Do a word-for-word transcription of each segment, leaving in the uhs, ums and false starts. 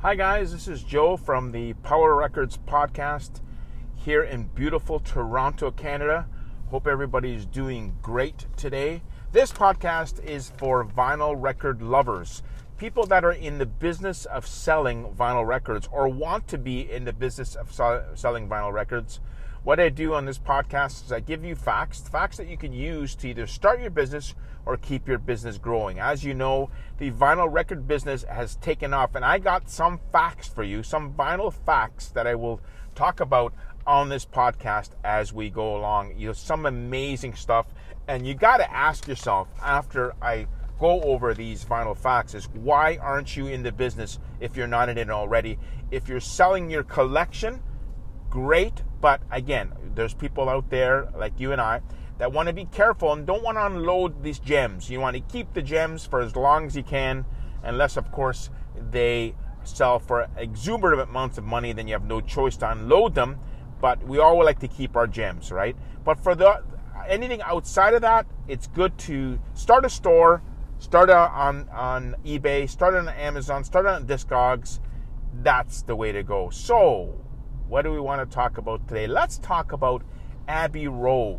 Hi guys, this is Joe from the Power Records podcast here in beautiful Toronto, Canada. Hope everybody's doing great today. This podcast is for vinyl record lovers, people that are in the business of selling vinyl records or want to be in the business of selling vinyl records. What I do on this podcast is I give you facts, facts that you can use to either start your business or keep your business growing. As you know, the vinyl record business has taken off, and I got some facts for you, some vinyl facts that I will talk about on this podcast as we go along. You know, some amazing stuff, and you got to ask yourself after I go over these vinyl facts is, why aren't you in the business if you're not in it already? If you're selling your collection, great, but again, there's people out there like you and I that want to be careful and don't want to unload these gems. You want to keep the gems for as long as you can, unless, of course, they sell for exuberant amounts of money, then you have no choice to unload them, but we all would like to keep our gems, right? But for the anything outside of that, it's good to start a store, start on, on eBay, start on Amazon, start on Discogs. That's the way to go. So, what do we want to talk about today? Let's talk about Abbey Road.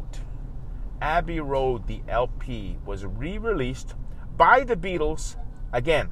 Abbey Road, the L P, was re-released by the Beatles again.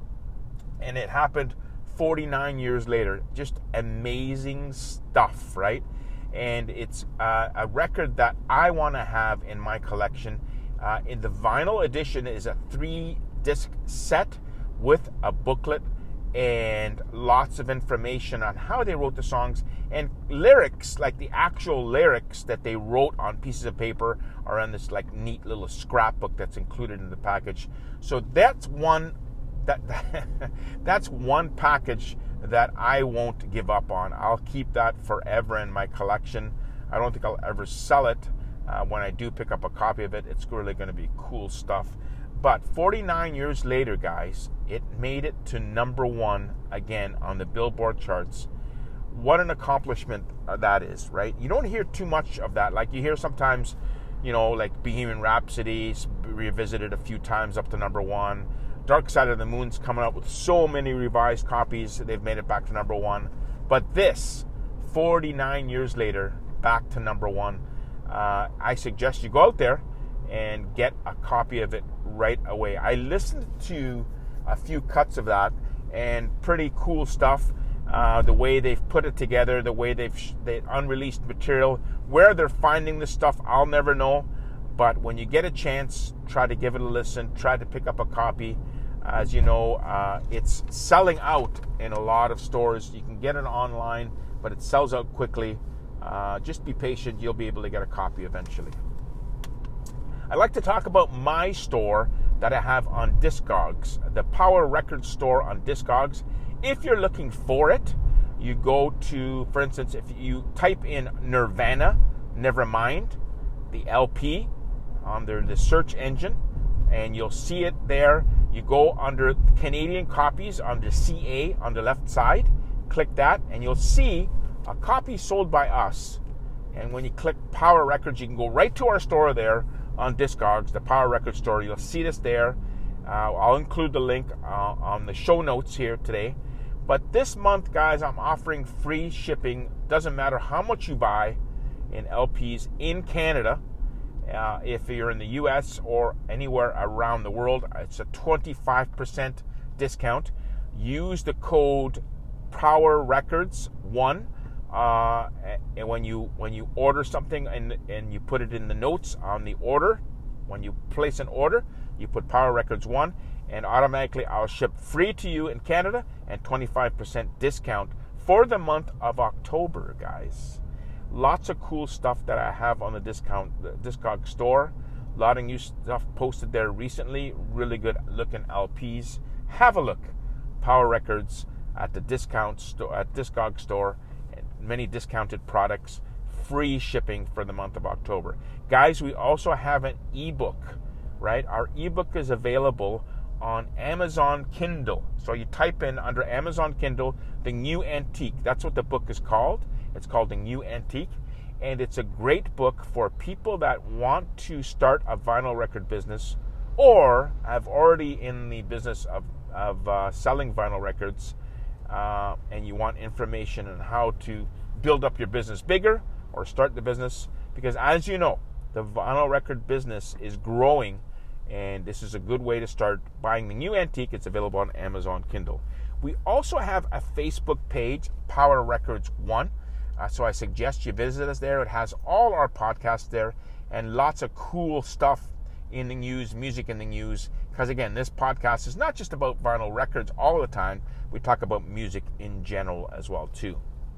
And it happened forty-nine years later. Just amazing stuff, right? And it's uh, a record that I want to have in my collection. Uh, in the vinyl edition is a three-disc set with a booklet and lots of information on how they wrote the songs, and lyrics, like the actual lyrics that they wrote on pieces of paper, are in this like neat little scrapbook that's included in the package. So that's one that that's one package that I won't give up on. I'll keep that forever in my collection. I don't think I'll ever sell it. Uh, when I do pick up a copy of it, it's really going to be cool stuff. But forty-nine years later, guys, it made it to number one again on the Billboard charts. What an accomplishment that is, right? You don't hear too much of that. Like you hear sometimes, you know, like Bohemian Rhapsody revisited a few times up to number one. Dark Side of the Moon's coming out with so many revised copies. They've made it back to number one. But this, forty-nine years later, back to number one. Uh, I suggest you go out there and get a copy of it right away. I listened to a few cuts of that, and pretty cool stuff. Uh, the way they've put it together, the way they've sh- they unreleased material, where they're finding this stuff, I'll never know. But when you get a chance, try to give it a listen. Try to pick up a copy. As you know, uh, it's selling out in a lot of stores. You can get it online, but it sells out quickly. Uh, just be patient. You'll be able to get a copy eventually. I'd like to talk about my store that I have on Discogs, the Power Records store on Discogs. If you're looking for it, you go to, for instance, if you type in Nirvana, Nevermind, the L P, under the search engine, and you'll see it there. You go under Canadian copies under C A on the left side, click that, and you'll see a copy sold by us. And when you click Power Records, you can go right to our store there on Discogs, the Power Records store. You'll see this there. Uh, I'll include the link uh, on the show notes here today. But this month, guys, I'm offering free shipping. Doesn't matter how much you buy in L Ps in Canada. Uh, if you're in the U S or anywhere around the world, it's a twenty-five percent discount. Use the code Power Records one. Uh, and when you when you order something and and you put it in the notes on the order, when you place an order, you put Power Records one, and automatically I'll ship free to you in Canada and twenty-five percent discount for the month of October, guys. Lots of cool stuff that I have on the discount the Discog store. A lot of new stuff posted there recently. Really good looking L Ps. Have a look. Power Records at the discount store at Discog store. Many discounted products, free shipping for the month of October. Guys, we also have an ebook, right? Our ebook is available on Amazon Kindle. So you type in under Amazon Kindle, The New Antique. That's what the book is called. It's called The New Antique. And it's a great book for people that want to start a vinyl record business or have already in the business of, of uh, selling vinyl records. uh, and you want information on how to build up your business bigger or start the business, because as you know, the vinyl record business is growing, and this is a good way to start buying the new antique. It's available on Amazon Kindle. We also have a Facebook page, Power Records One, uh, so I suggest you visit us there. It has all our podcasts there and lots of cool stuff in the news, music in the news, because again, this podcast is not just about vinyl records all the time. We talk about music in general as well too.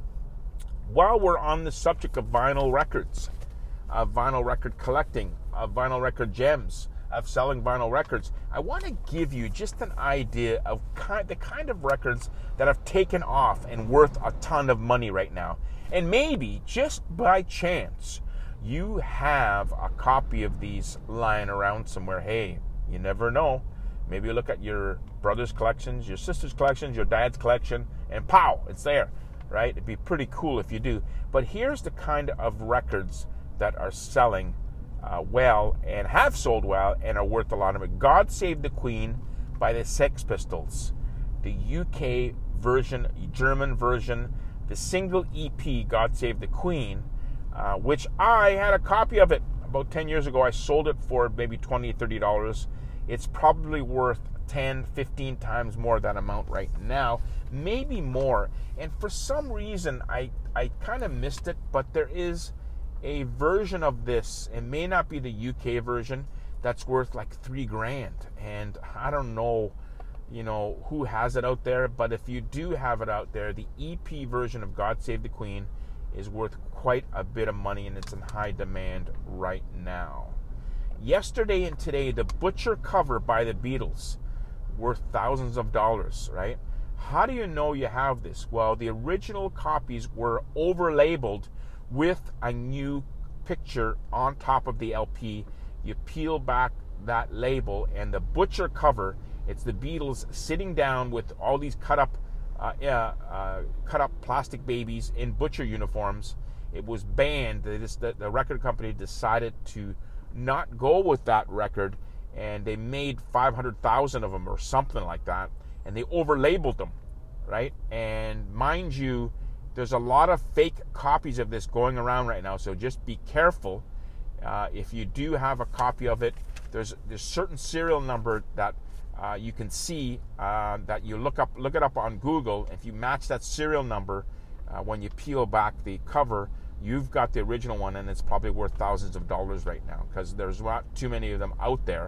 While we're on the subject of vinyl records, of vinyl record collecting, of vinyl record gems, of selling vinyl records, I want to give you just an idea of kind, the kind of records that have taken off and worth a ton of money right now. And maybe, just by chance, you have a copy of these lying around somewhere. Hey, you never know. Maybe you look at your brother's collections, your sister's collections, your dad's collection, and pow, it's there, right? It'd be pretty cool if you do. But here's the kind of records that are selling uh, well and have sold well and are worth a lot of it. God Save the Queen by the Sex Pistols, the U K version, German version, the single E P God Save the Queen, uh, which I had a copy of it about ten years ago. I sold it for maybe twenty dollars, thirty dollars. It's probably worth ten, fifteen times more that amount right now, maybe more. And for some reason, I, I kind of missed it, but there is a version of this, it may not be the U K version, that's worth like three grand. And I don't know, you know, who has it out there, but if you do have it out there, the E P version of God Save the Queen is worth quite a bit of money, and it's in high demand right now. Yesterday and today, the Butcher cover by the Beatles, worth thousands of dollars, right? How do you know you have this? Well, the original copies were over-labeled with a new picture on top of the L P. You peel back that label, and the Butcher cover, it's the Beatles sitting down with all these cut up uh, uh, uh, cut up plastic babies in Butcher uniforms. It was banned. They just, the, the record company decided to not go with that record, and they made five hundred thousand of them or something like that, and they over-labeled them, right? And mind you, there's a lot of fake copies of this going around right now, so just be careful. Uh, if you do have a copy of it, there's there's certain serial number that uh, you can see uh, that you look up look it up on Google. If you match that serial number uh, when you peel back the cover, you've got the original one, and it's probably worth thousands of dollars right now because there's not too many of them out there.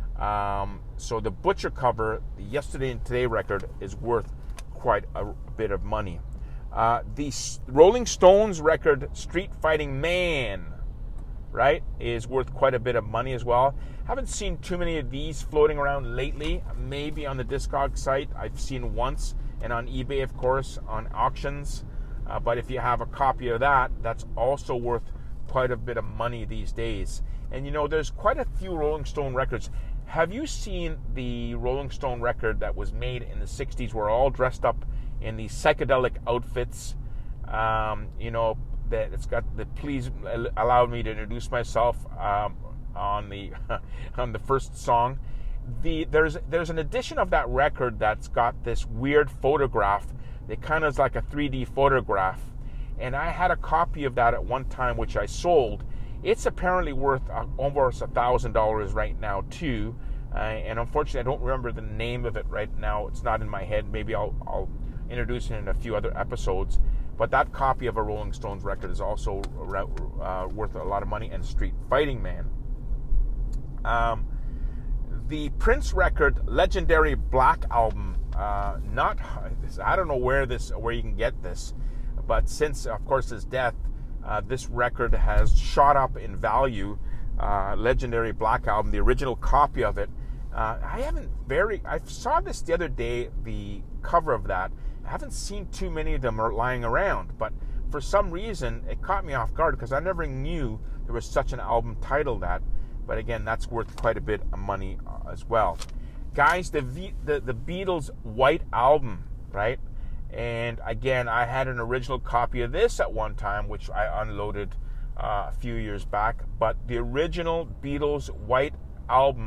Um, so the Butcher cover, the Yesterday and Today record, is worth quite a bit of money. Uh, the Rolling Stones record, Street Fighting Man, right, is worth quite a bit of money as well. Haven't seen too many of these floating around lately. Maybe on the Discogs site I've seen once, and on eBay, of course, on auctions. Uh, but if you have a copy of that, that's also worth quite a bit of money these days. And you know, there's quite a few Rolling Stone records. Have you seen the Rolling Stone record that was made in the sixties? We're all dressed up in these psychedelic outfits. Um, you know, that it's got the "Please Allow Me to Introduce Myself" um, on the on the first song. The there's there's an edition of that record that's got this weird photograph. It kind of is like a three D photograph, and I had a copy of that at one time, which I sold. It's apparently worth uh, almost a thousand dollars right now too, uh, and unfortunately, I don't remember the name of it right now. It's not in my head. Maybe I'll I'll introduce it in a few other episodes. But that copy of a Rolling Stones record is also uh, worth a lot of money. And Street Fighting Man. Um, the Prince record, Legendary Black Album. Uh, not, I don't know where this, where you can get this, but since, of course, his death, uh, this record has shot up in value. Uh, Legendary Black Album, the original copy of it. Uh, I haven't very, I saw this the other day, the cover of that. I haven't seen too many of them are lying around, but for some reason it caught me off guard because I never knew there was such an album titled that. But again, that's worth quite a bit of money uh, as well. Guys, the, v- the the Beatles' White Album, right? And again, I had an original copy of this at one time, which I unloaded uh, a few years back. But the original Beatles' White Album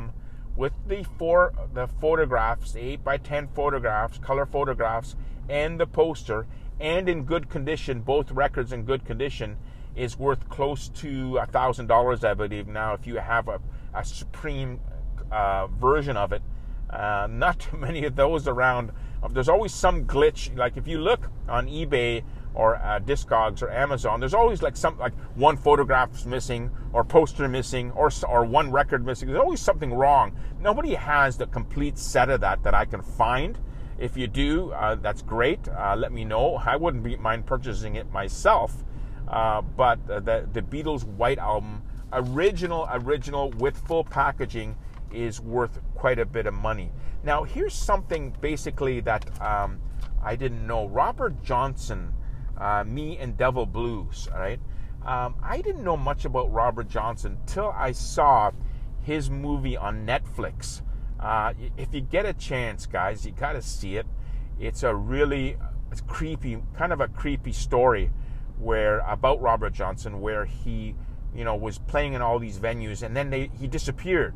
with the four the photographs, the eight by ten photographs, color photographs, and the poster, and in good condition, both records in good condition, is worth close to a thousand dollars, I believe. Now, if you have a, a Supreme uh, version of it, uh, not too many of those around. There's always some glitch. Like if you look on eBay or uh, Discogs or Amazon, there's always like some like one photograph's missing, or poster missing, or or one record missing. There's always something wrong. Nobody has the complete set of that that I can find. If you do, uh, that's great. Uh, let me know. I wouldn't be, mind purchasing it myself. Uh, but uh, the the Beatles White Album, original, original with full packaging, is worth quite a bit of money. Now, here's something basically that um, I didn't know. Robert Johnson, uh, Me and Devil Blues, all right? Um, I didn't know much about Robert Johnson till I saw his movie on Netflix. Uh, if you get a chance, guys, you got to see it. It's a really it's creepy, kind of a creepy story where about Robert Johnson, where he, you know, was playing in all these venues, and then they, he disappeared.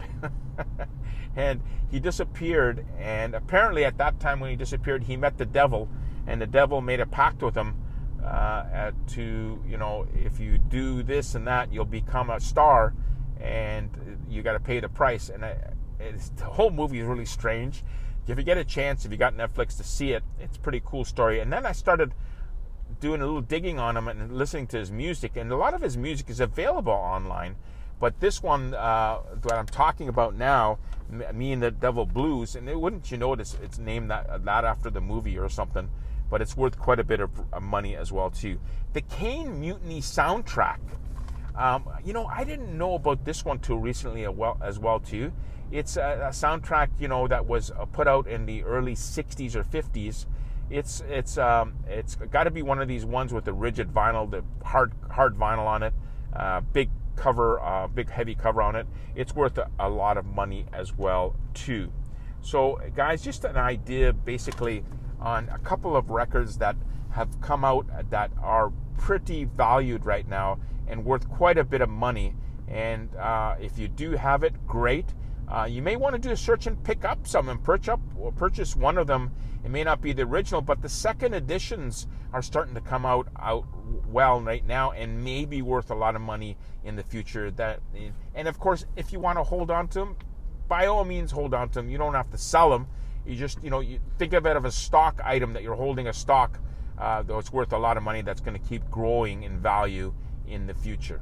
and he disappeared, and apparently at that time when he disappeared, he met the devil, and the devil made a pact with him uh, to, you know, if you do this and that, you'll become a star, and you got to pay the price. And I, it's, the whole movie is really strange. If you get a chance, if you got Netflix to see it, it's a pretty cool story. And then I started doing a little digging on him and listening to his music, and a lot of his music is available online. But this one uh, that I'm talking about now, Me and the Devil Blues, and it, wouldn't you know it, it's, it's named that, that after the movie or something, but it's worth quite a bit of money as well too. The Caine Mutiny soundtrack. Um, you know, I didn't know about this one too recently as well, as well too. It's a, a soundtrack, you know, that was put out in the early sixties or fifties. It's it's um, it's got to be one of these ones with the rigid vinyl, the hard hard vinyl on it, uh, big cover, uh, big heavy cover on it. It's worth a, a lot of money as well too. So, guys, just an idea basically on a couple of records that have come out that are pretty valued right now and worth quite a bit of money. And uh, if you do have it, great. Uh, you may want to do a search and pick up some and purchase up or purchase one of them. It may not be the original, but the second editions are starting to come out out well right now and may be worth a lot of money in the future. That and of course, if you want to hold on to them, by all means, hold on to them. You don't have to sell them. You just, you know, you think of it as a stock item that you're holding a stock, uh, though it's worth a lot of money. That's going to keep growing in value in the future.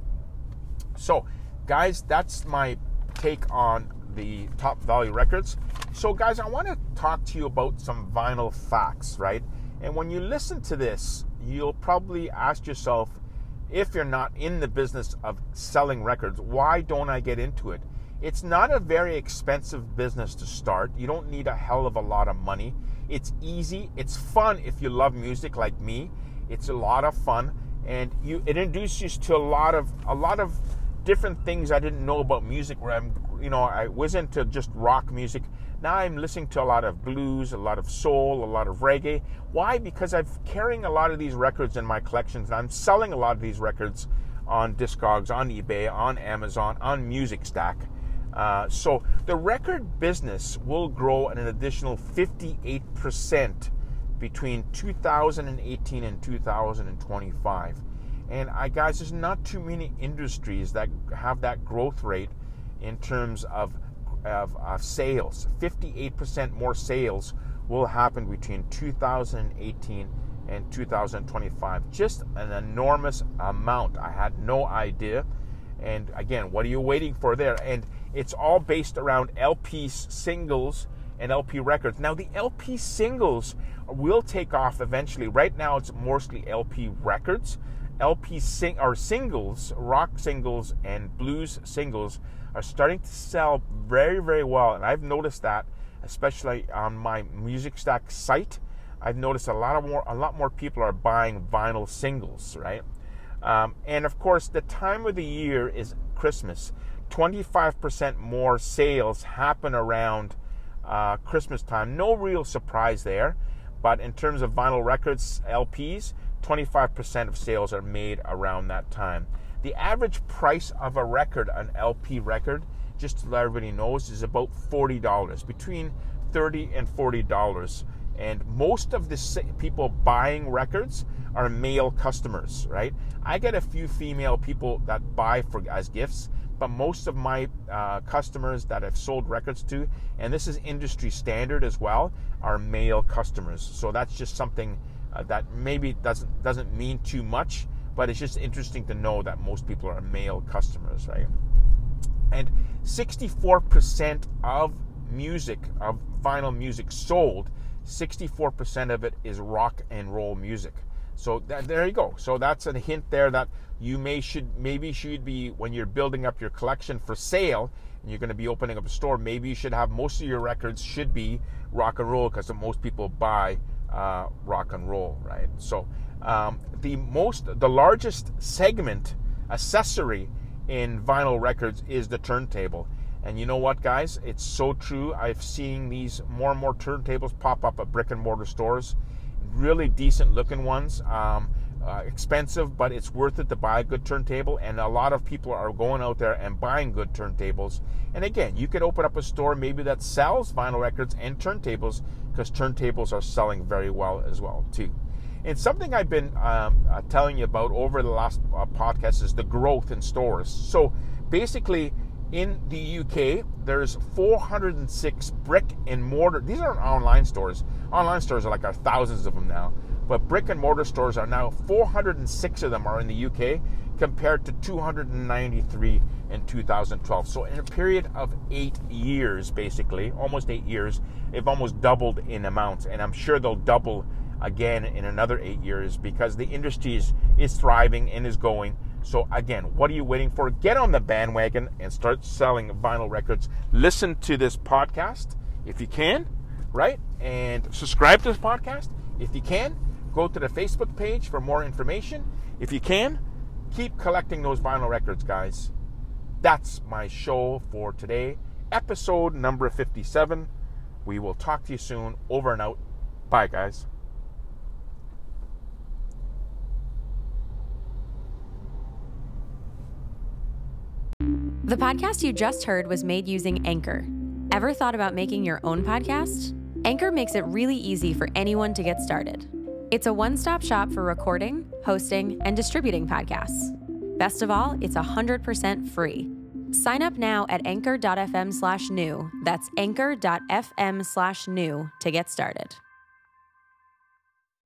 So, guys, that's my take on the top value records. So, guys, I want to talk to you about some vinyl facts, right? And when you listen to this, you'll probably ask yourself, if you're not in the business of selling records, why don't I get into it? It's not a very expensive business to start. You don't need a hell of a lot of money. It's easy. It's fun if you love music like me. It's a lot of fun, and you it introduces you to a lot of a lot of different things I didn't know about music. Where I'm, you know, I was into just rock music. Now I'm listening to a lot of blues, a lot of soul, a lot of reggae. Why? Because I'm carrying a lot of these records in my collections, and I'm selling a lot of these records on Discogs, on eBay, on Amazon, on MusicStack. Uh, so the record business will grow at an additional fifty-eight percent between two thousand eighteen and two thousand twenty-five. And I guys, there's not too many industries that have that growth rate in terms of, of, of sales. fifty-eight percent more sales will happen between two thousand eighteen and two thousand twenty-five. Just an enormous amount. I had no idea. And again, what are you waiting for there? And it's all based around L P singles and L P records. Now, the L P singles will take off eventually. Right now, it's mostly L P records. L P sing or singles, rock singles and blues singles are starting to sell very, very well. And I've noticed that, especially on my MusicStack site. I've noticed a lot of more, a lot more people are buying vinyl singles, right? Um, and of course, the time of the year is Christmas. twenty-five percent more sales happen around uh, Christmas time. No real surprise there. But in terms of vinyl records, L Ps, twenty-five percent of sales are made around that time. The average price of a record, an L P record, just to let everybody knows, is about forty dollars, between thirty dollars and forty dollars. And most of the people buying records are male customers, right? I get a few female people that buy for as gifts, but most of my uh, customers that I've sold records to, and this is industry standard as well, are male customers. So that's just something uh, that maybe doesn't doesn't mean too much, but it's just interesting to know that most people are male customers, right? And sixty-four percent of music, of vinyl music sold, sixty-four percent of it is rock and roll music. So that, there you go. So that's a hint there that you may should maybe should be, when you're building up your collection for sale and you're going to be opening up a store, maybe you should have most of your records should be rock and roll, because most people buy uh, rock and roll, right? So um, the most, the largest segment accessory in vinyl records is the turntable. And you know what, guys? It's so true. I've seen these more and more turntables pop up at brick and mortar stores. Really decent looking ones. Um, uh, expensive, but it's worth it to buy a good turntable. And a lot of people are going out there and buying good turntables. And again, you could open up a store maybe that sells vinyl records and turntables, because turntables are selling very well as well too. And something I've been um, uh, telling you about over the last uh, podcast is the growth in stores. So basically, in the U K, there's four hundred six brick and mortar. These aren't online stores. Online stores are like are thousands of them now. But brick and mortar stores are now, four hundred six of them are in the U K, compared to two hundred ninety-three in two thousand twelve. So in a period of eight years, basically, almost eight years, they've almost doubled in amounts. And I'm sure they'll double again in another eight years because the industry is, is thriving and is going. So again, what are you waiting for? Get on the bandwagon and start selling vinyl records. Listen to this podcast if you can, right? And subscribe to this podcast if you can. Go to the Facebook page for more information. If you can, keep collecting those vinyl records, guys. That's my show for today. Episode number fifty-seven. We will talk to you soon. Over and out. Bye, guys. The podcast you just heard was made using Anchor. Ever thought about making your own podcast? Anchor makes it really easy for anyone to get started. It's a one-stop shop for recording, hosting, and distributing podcasts. Best of all, it's one hundred percent free. Sign up now at anchor.fm slash new. That's anchor.fm slash new to get started.